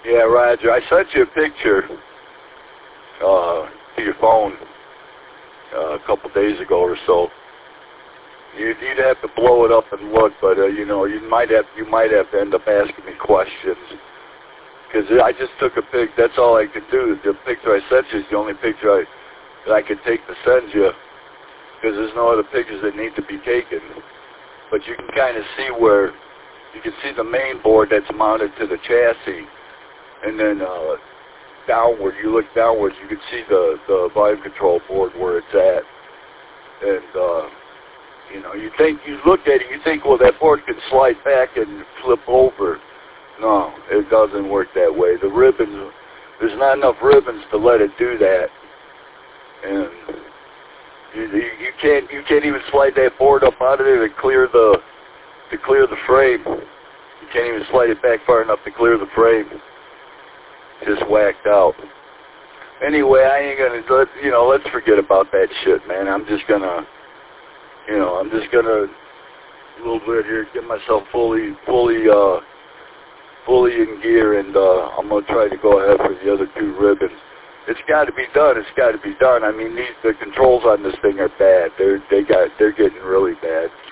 Yeah, Roger. I sent you a picture to your phone a couple days ago or so. You'd have to blow it up and look, but you know, you might have to end up asking me questions, because I just took a pic. That's all I could do. The picture I sent you is the only picture that I could take to send you, because there's no other pictures that need to be taken. But you can kind of see where you can see the main board that's mounted to the chassis, and then downward, you look downwards, you can see the volume control board where it's at, and you know, you look at it, you think, well, that board can slide back and flip over. No, it doesn't work that way. The ribbons, there's not enough ribbons to let it do that, and you can't even slide that board up out of there to clear the frame. You can't even slide it back far enough to clear the frame. Just whacked out. Anyway, I ain't gonna, you know, let's forget about that shit, man. I'm just gonna a little bit here, get myself fully in gear, and I'm gonna try to go ahead for the other two ribbons. It's got to be done. It's got to be done. I mean, the controls on this thing are bad. They're getting really bad.